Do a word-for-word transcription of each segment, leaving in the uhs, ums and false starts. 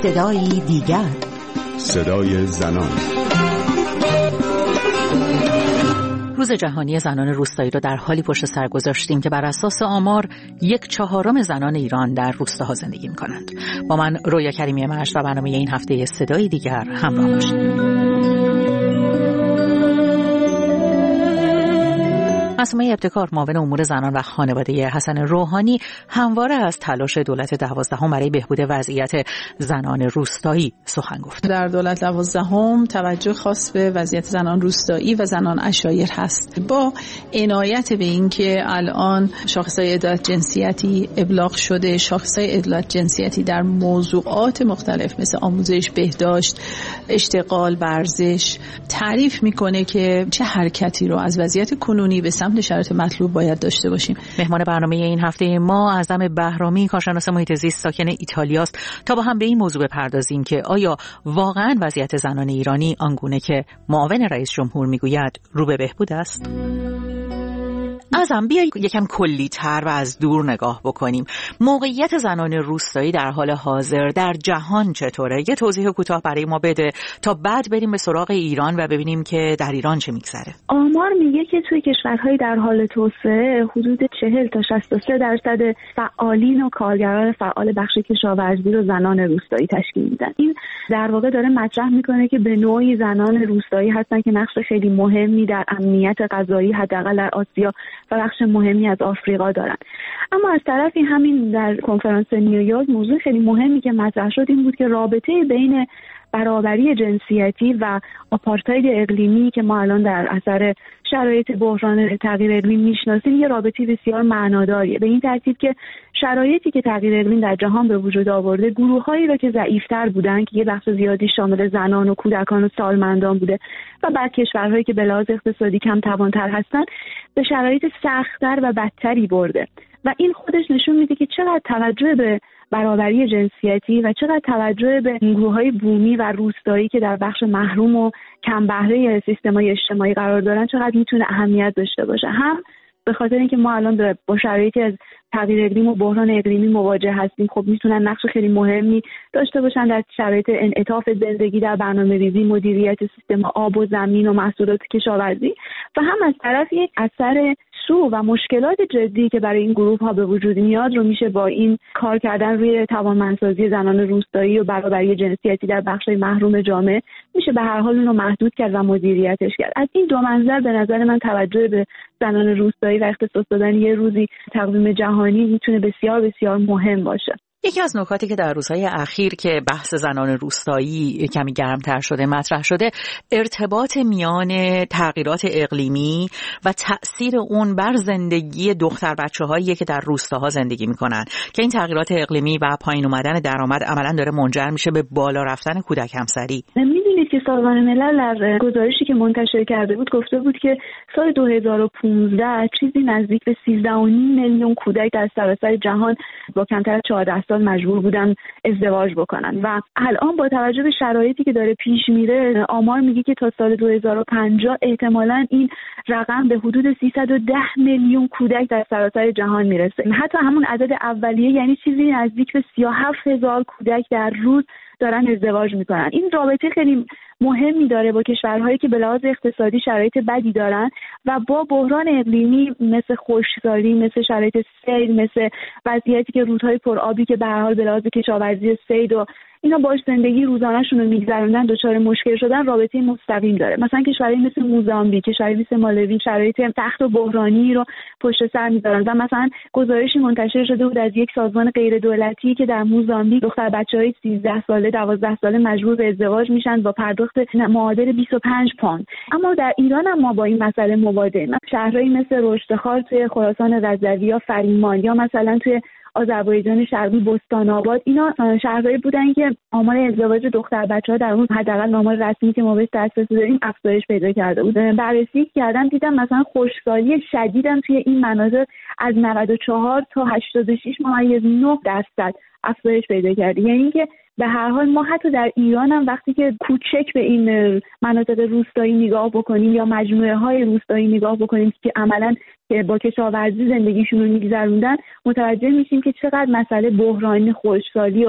صدایی دیگر، صدای زنان. روز جهانی زنان روستایی رو در حالی پشت سر گذاشتیم که بر اساس آمار یک چهارم زنان ایران در روستاها زندگی می‌کنند. با من رویا کریمی مشت و برنامه این هفته صدای دیگر همراه باشید. معصومه ابتکار، معاون امور زنان و خانواده حسن روحانی، همواره از تلاش دولت دوازدهم برای بهبود وضعیت زنان روستایی سخن گفت. در دولت دوازدهم توجه خاص به وضعیت زنان روستایی و زنان عشایر هست، با عنایت به اینکه الان شاخصهای عدالت جنسیتی ابلاغ شده، شاخصهای عدالت جنسیتی در موضوعات مختلف مثل آموزش، بهداشت، اشتغال، ورزش تعریف میکنه که چه حرکتی رو از وضعیت کنونی به سمت شرایط مطلوب باید داشته باشیم. مهمان برنامه این هفته ما اعظم بهرامی، کارشناس محیط زیست ساکن ایتالیاست، تا با هم به این موضوع بپردازیم که آیا واقعاً وضعیت زنان ایرانی آنگونه که معاون رئیس جمهور میگوید رو به بهبود است؟ ازم بیا یکم کلی‌تر و از دور نگاه بکنیم. موقعیت زنان روستایی در حال حاضر در جهان چطوره؟ یه توضیح کوتاه برای ما بده تا بعد بریم به سراغ ایران و ببینیم که در ایران چه میگذره. آمار میگه که توی کشورهای در حال توسعه حدود چهل تا شصت و سه درصد فعالین و کارگران فعال بخش کشاورزی رو زنان روستایی تشکیل میدن. این در واقع داره مطرح میکنه که به نوعی زنان روستایی هستن که نقش خیلی مهمی در امنیت غذایی حداقل در آسیا و بخش مهمی از آفریقا دارن. اما از طرفی همین در کنفرانس نیویورک موضوع خیلی مهمی که مطرح شد این بود که رابطه بین برابری جنسیتی و آپارتاید اقلیمی که ما الان در اثر شرایط بحران تغییر اقلیم میشناسیم یه رابطه بسیار معناداریه، به این ترتیب که شرایطی که تغییر اقلیم در جهان به وجود آورده گروه‌هایی را که ضعیف‌تر بودن که یه بخش زیادی شامل زنان و کودکان و سالمندان بوده و بعد کشورهایی که به لحاظ اقتصادی کم توان‌تر هستن به شرایط سخت‌تر و بدتری برده و این خودش نشون میده که چقدر توجه به برابری جنسیتی و چقدر توجه به گروه‌های بومی و روستایی که در بخش محروم و کم بهره سیستم‌های اجتماعی قرار دارن چقدر میتونه اهمیت داشته باشه. هم به خاطر اینکه ما الان با شرایطی از تغییر اقلیم و بحران اقلیمی مواجه هستیم، خب میتونن نقش خیلی مهمی داشته باشن در شرایط انعطاف زندگی، در برنامه‌ریزی، مدیریت سیستم آب و زمین و محصولات کشاورزی و هم از طرف یک اثر سو و مشکلات جدی که برای این گروه ها به وجود میاد رو میشه با این کار کردن روی توانمندسازی زنان روستایی و برابری جنسیتی در بخش محروم جامعه میشه به هر حال اون رو محدود کرد و مدیریتش کرد. از این دو منظر به نظر من توجه به زنان روستایی و اختصاص دادن یه روزی تقویم جهانی میتونه بسیار بسیار مهم باشه. یکی از نکاتی که در روزهای اخیر که بحث زنان روستایی کمی گرمتر شده مطرح شده ارتباط میان تغییرات اقلیمی و تأثیر اون بر زندگی دختر بچه‌هایی که در روستاها زندگی میکنن که این تغییرات اقلیمی و پایین اومدن درآمد عملاً داره منجر میشه به بالا رفتن کودک همسری. میدونید که سازمان ملل در گزارشی که منتشر کرده بود گفته بود که سال دو هزار و پانزده چیزی نزدیک به سیزده و نیم میلیون کودک در سراسر جهان با کمتر از چهارده سال مجبور بودن ازدواج بکنن و الان با توجه به شرایطی که داره پیش میره آمار میگه که تا سال دو هزار و پنجاه احتمالاً این رقم به حدود سیصد و ده میلیون کودک در سراسر جهان میرسه. حتی همون عدد اولیه یعنی چیزی نزدیک به سی و هفت هزار کودک در روز دارن ازدواج میکنن. این رابطه خیلی مهمی داره با کشورهایی که به لحاظ اقتصادی شرایط بدی دارن و با بحران اقلیمی مثل خشکسالی، مثل شرایط سیل، مثل وضعیتی که رودهای پرآبی که به هر حال به لحاظ کشاورزی صید و اینا باش زندگی روزانه‌شون رو میگذروندن دچار مشکل شدن رابطه مستقیم داره. مثلا کشورهایی مثل موزامبیک، کشورهایی مثل مالوی شرایط سخت و بحرانی رو پشت سر می‌ذارن و مثلا گزارشی منتشر شده بود از یک سازمان غیر دولتی که در موزامبیک دختر بچه‌های سیزده ساله، دوازده ساله مجبور به ازدواج میشن با پرداخت معادل بیست و پنج پوند. اما در ایران هم ما با این مسئله مواجهیم. شهرهایی مثل رشتخار توی خراسان رضوی یا فریمان یا مثلا توی آذربایجان شرقی بستان آباد اینا شهرهایی بودن که آمار ازدواج دختر بچه‌ها در اون حداقل آمار رسمی که ما بهش دسترسی داریم افزایش پیدا کرده بود. بررسی کردم دیدم مثلا خشکسالی شدیدم توی این مناطق از نود و چهار تا هشتاد و شش ممیز نه درصد افزایش پیدا کرده. یعنی اینکه به هر حال ما حتی در ایران هم وقتی که کوچک به این مناطق روستایی نگاه بکنیم یا مجموعه های روستایی نگاه بکنیم که عملاً با کشاورزی زندگیشون رو میگذروندن متوجه میشیم که چقدر مسئله بحرانی خشکسالی و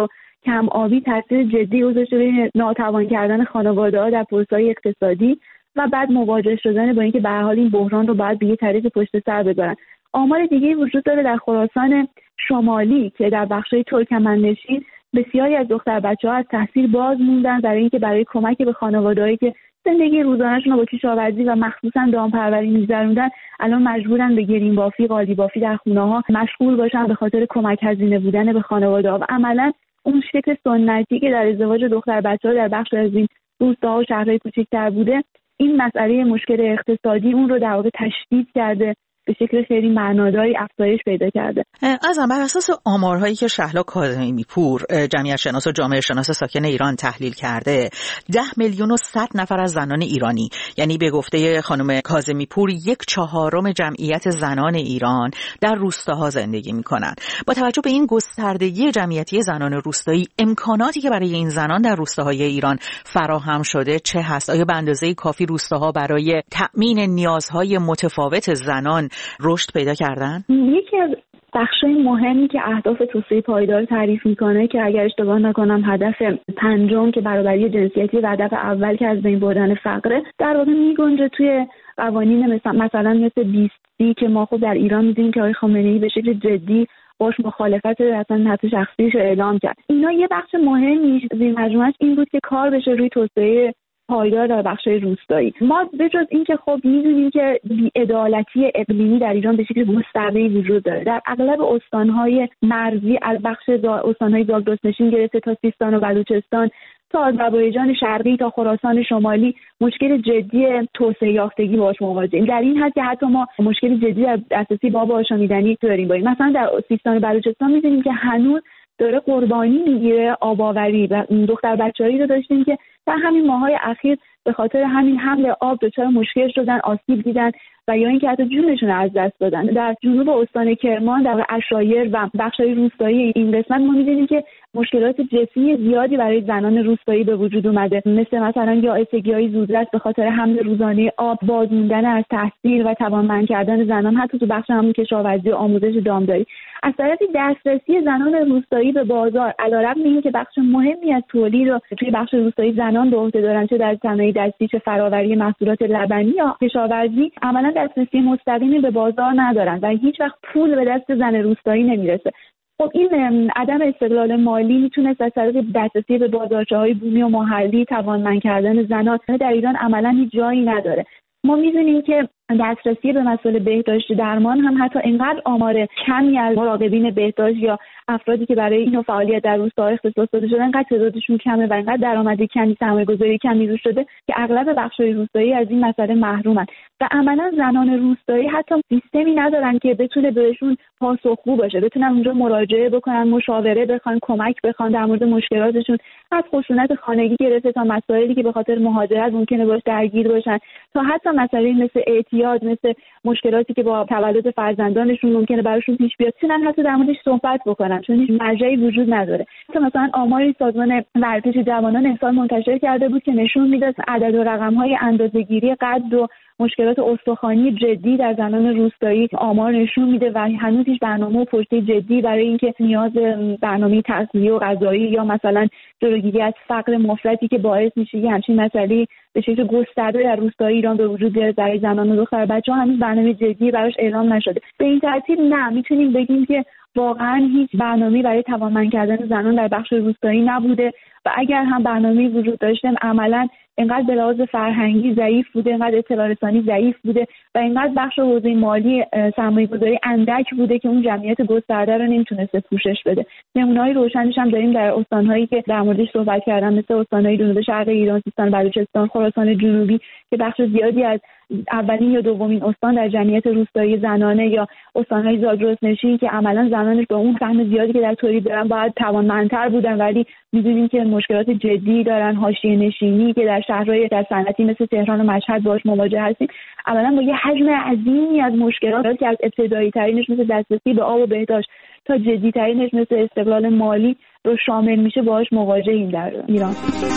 کم آبی تاثیر جدی گذاشته به ناتوان کردن خانواده‌ها در پروسه‌های اقتصادی و بعد مواجه شدن با اینکه به هر حال این بحران رو باید به یه طریق پشت سر بذارن. آمار دیگه وجود داره در خراسان شمالی که در بخش‌های ترکمن‌نشین بسیاری از دختر بچه‌ها از تحصیل باز موندن برای اینکه برای کمک به خانواده‌هایی که زندگی روزانه‌شون رو با کشاورزی و مخصوصاً دامپروری می‌گذروندن الان مجبورن به گرین بافی، قالی بافی در خونه‌ها مشغول باشن به خاطر کمک هزینه بودن به خانواده‌ها و عملاً اون شکل سنتی که در ازدواج دختر بچه‌ها در بخش از این روستاها و شهرهای کوچکتر بوده، این مسئله مشکل اقتصادی اون رو در واقع تشدید کرده، به شکل خیلی معناداری افزایش پیدا کرده. از بر اساس آمارهایی که شهلا کاظمی پور، جمعیت شناس و جامعه شناس ساکن ایران تحلیل کرده، ده میلیون و صد نفر از زنان ایرانی، یعنی به گفته خانم کاظمی پور یک چهارم جمعیت زنان ایران در روستاها زندگی می‌کنند. با توجه به این گستردگی جمعیتی زنان روستایی، امکاناتی که برای این زنان در روستاهای ایران فراهم شده چه هست؟ آیا به اندازه کافی روستاها برای تأمین نیازهای متفاوت زنان رشد پیدا کردن؟ یکی از بخشای مهمی که اهداف توسعه پایدار تعریف میکنه که اگر اشتباه نکنم هدف پنجم که برابری جنسیتی و هدف اول که از بین بردن فقره، در واقع میگنجه توی قوانین مثلا مثلا مثل بیست سی که ما خود در ایران میدونیم که آقای خامنه‌ای به شکل جدی باش مخالفت اصلا حتی شخصیش رو اعلام کرد. اینا یه بخش مهمی زیر مجموعه‌اش این بود که کار بشه روی توسعه پایدار در بخش‌های روستایی. ما به جز این که خب می‌دونیم که بی‌عدالتی اقلیمی در ایران به شکل گسترده‌ای وجود داره. در اغلب استان‌های مرزی از بخش استان‌های زاگرس‌نشین گرفته تا سیستان و بلوچستان تا آذربایجان شرقی تا خراسان شمالی مشکل جدی توسعه یافتگی باهاش مواجهیم. در این حد که حتی ما مشکل جدی در دسترسی به آب آشامیدنی داریم. باید مثلا در سیستان و بلوچستان می‌دونیم که هنوز داره قربانی میگیره آباوری و دختر بچه‌هایی رو داشتیم که در همین ماه‌های اخیر به خاطر همین حمل آب دچار مشکل شدن، آسیب دیدن و یا اینکه حتی جونشون از دست دادن. در جنوب استان کرمان در عشایر و بخش‌های روستایی این قسمت ما می‌بینیم که مشکلات جسمی زیادی برای زنان روستایی به وجود اومده، مثل مثلا یائسگی‌های زودرس به خاطر حمل روزانه آب، بازموندن از تحصیل و توانمند کردن زنان حتی تو بخش همون کشاورزی و آموزش دامداری. از طرفی دسترسی زنان روستایی به بازار علیرغم اینکه بخش مهمی از تولید رو توی بخش روستایی زنان به عهده دارن، چه در صنایع دستی چه فراوری محصولات لبنی یا کشاورزی، عملاً دسترسی مستقیمی به بازار ندارن و هیچ وقت پول به دست زن روستایی نمیرسه. خب این عدم استقلال مالی میتونست از طریق دسترسی به بازارچه‌های بومی و محلی توانمند کردن زنان در ایران عملاً هیچ جایی نداره. ما می‌دونیم که دسترسی به مسائل بهداشت درمان هم حتی اینقدر آمار کمی از مراقبین بهداشت یا افرادی که برای این فعالیت در روستاها اختصاص داده شدن اینقدر تعدادشون کمه و اینقدر درآمد کمی، سرمایه‌گذاری کمی روش شده که اغلب بخش‌های روستایی از این مسئله محرومن و عملاً زنان روستایی حتی سیستمی ندارن که بتونه بهشون پاسخگو باشه، بتونن اونجا مراجعه بکنن، مشاوره بخوان، کمک بخوان در مورد مشکلاتشون، از خشونت خانگی گرفته تا مسائلی که به خاطر مهاجرت ممکنه باش درگیر باشن تا حتی مسائلی مثل اعتیاد، مثل مشکلاتی که با تولد فرزندانشون ممکنه براشون پیش بیاد، بتونن حتی در موردش صحبت بکنن چون هیچ مرجعی وجود نداره. حتی مثلا آماری سازمان ورزش جوانان امسال منتشر کرده بود که نشون میداد عدد و رقم‌های اندازه‌گیری قد و مشکلات استخوانی جدی در زنان روستایی آمار نشون میده و هنوز هیچ برنامه و پشت جدی برای اینکه نیاز برنامه تغذیه و غذایی یا مثلا جلوگیری از فقر مفرطی که باعث میشه یه همچین مسئله به شکل گسترده در روستای ایران به وجود بیاد برای زنان و دختر بچه‌ها هنوز برنامه جدی براش اعلام نشده. به این ترتیب نه میتونیم بگیم که واقعا هیچ برنامه‌ای برای توانمند کردن زنان در بخش روستایی نبوده و اگر هم برنامه‌ای وجود داشته عملاً اینقدر به لحاظ فرهنگی ضعیف بوده، اینقدر اطلاع رسانی ضعیف بوده و اینقدر بخش حوزه مالی سرمایه‌گذاری اندک بوده که اون جمعیت گسترده رو نمیتونسته پوشش بده. نمونه‌های روشنش هم داریم در استان‌هایی که در موردش صحبت کردم، مثل استان‌های جنوب شرق ایران، سیستان، بلوچستان، خراسان جنوبی که بخش زیادی از اولین یا دومین استان در جمعیت روستایی زنانه، یا استان‌های زاگرس‌نشین که عملاً زنانش با اون سهم زیادی که در تولید دارن باید توانمندتر بودن ولی می‌دونیم که مشکلات جدی دارن، حاشیه‌نشینی که در شهرهای در صنعتی مثل تهران و مشهد باهاش مواجه هستیم، عملاً با یه حجم عظیمی از مشکلات که از ابتدایی ترینش مثل دسترسی به آب و بهداشت تا جدی ترینش مثل استقلال مالی رو شامل میشه باهاش مواجهیم در ایران.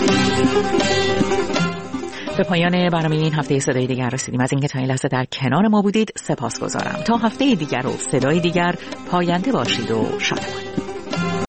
به پایان برنامه این هفته صدای دیگر رسیدیم. از اینکه تا این لحظه در کنار ما بودید سپاسگزارم. تا هفته دیگر و صدای دیگر پاینده باشید و شادمان.